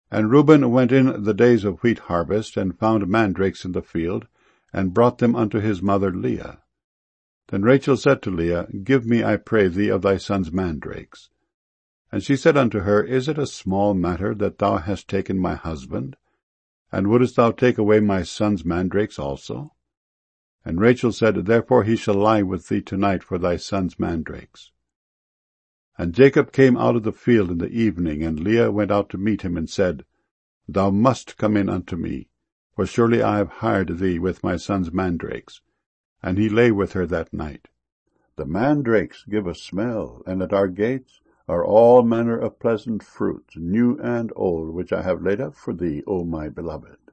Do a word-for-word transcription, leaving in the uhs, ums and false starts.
And Reuben went in the days of wheat harvest, and found mandrakes in the field, and brought them unto his mother Leah. Then Rachel said to Leah, Give me, I pray thee, of thy son's mandrakes. And she said unto her, Is it a small matter that thou hast taken my husband? And wouldest thou take away my son's mandrakes also? And Rachel said, Therefore he shall lie with thee tonight for thy son's mandrakes. And Jacob came out of the field in the evening, and Leah went out to meet him, and said, Thou must come in unto me, for surely I have hired thee with my son's mandrakes. And he lay with her that night. The mandrakes give a smell, and at our gates are all manner of pleasant fruits, new and old, which I have laid up for thee, O my beloved.